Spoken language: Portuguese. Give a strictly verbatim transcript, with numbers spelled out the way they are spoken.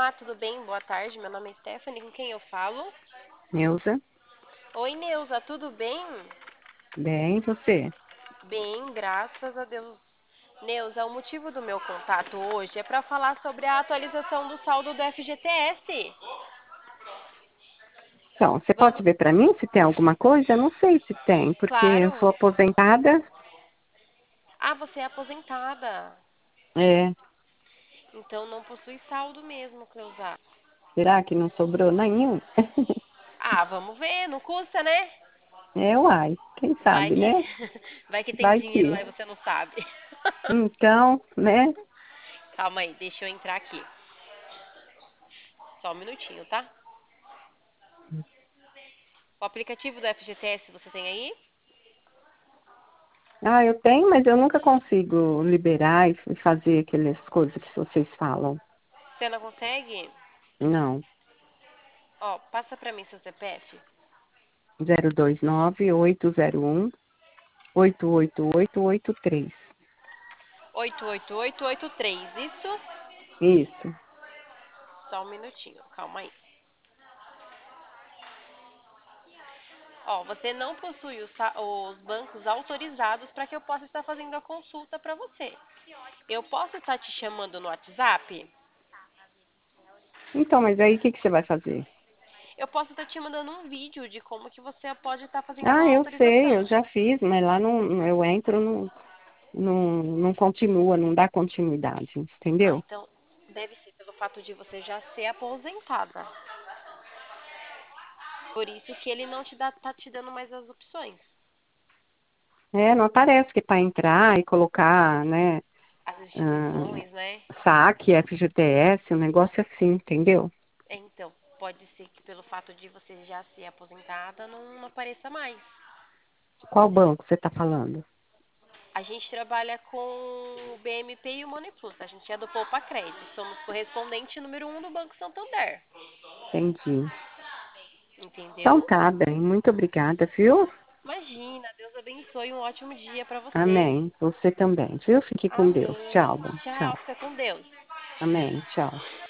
Olá, tudo bem? Boa tarde. Meu nome é Stephanie. Com quem eu falo? Neuza, Oi, Neuza, tudo bem? bem, e você? Bem, graças a Deus. Neuza, o motivo do meu contato hoje é para falar sobre a atualização do saldo do F G T S. Então, você Você... pode ver para mim se tem alguma coisa? Eu não sei se tem, porque eu Claro. sou aposentada. Ah, você é aposentada. É, Então não possui saldo mesmo, Cleusa. será que não sobrou nenhum? Ah, vamos ver, não custa, né? É, uai, quem Vai sabe, que, né? vai que tem Vai dinheiro que. lá e você não sabe. Então, né? Calma aí, deixa eu entrar aqui. Só um minutinho, tá? O aplicativo do F G T S você tem aí? Ah, eu tenho, mas eu nunca consigo liberar e f- fazer aquelas coisas que vocês falam. Você não consegue? Não. Ó, passa pra mim seu C P F. Zero dois nove oito zero um oito oito oito oito três. oito oito oito oito três, isso? Isso. Só um minutinho, calma aí. Ó, você não possui os, sa- os bancos autorizados para que eu possa estar fazendo a consulta para você. Eu posso estar te chamando no WhatsApp? Então, mas aí o que que você vai fazer? Eu posso estar te mandando um vídeo de como que você pode estar fazendo a Ah, eu sei, eu autorização. já fiz, mas lá não, eu entro, não, não, não continua, não dá continuidade, Ah, entendeu? então deve ser pelo fato de você já ser aposentada. Por isso que ele não te dá, tá te dando mais as opções. É, não aparece que para entrar e colocar, né, As ah, instituições, né? saque, F G T S, um negócio assim, entendeu? É, então, pode ser que pelo fato de você já ser aposentada não, não apareça mais. Qual banco você está falando? A gente trabalha com o B M P e o Money Plus. A gente é do Poupa Crédito. Somos correspondente número um do Banco Santander. Entendi. Então Entendeu? tá bem, muito obrigada, viu? Imagina, Deus abençoe um ótimo dia para você. Amém. Você também, viu? Fique com Amém. Deus. Tchau, bom, Tchau, tchau. fica com Deus. Amém, tchau.